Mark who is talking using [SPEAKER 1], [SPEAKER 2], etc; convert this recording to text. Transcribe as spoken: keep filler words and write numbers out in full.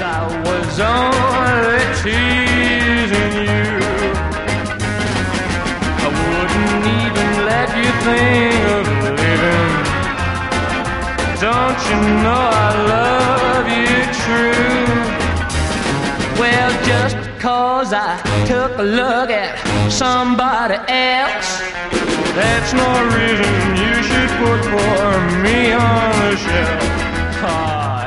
[SPEAKER 1] I was only teasing you. I wouldn't even let you think of leaving. Don't you know I love you true? Well, just because I took a look at somebody else, that's no reason you should put for me on the shelf. Ah,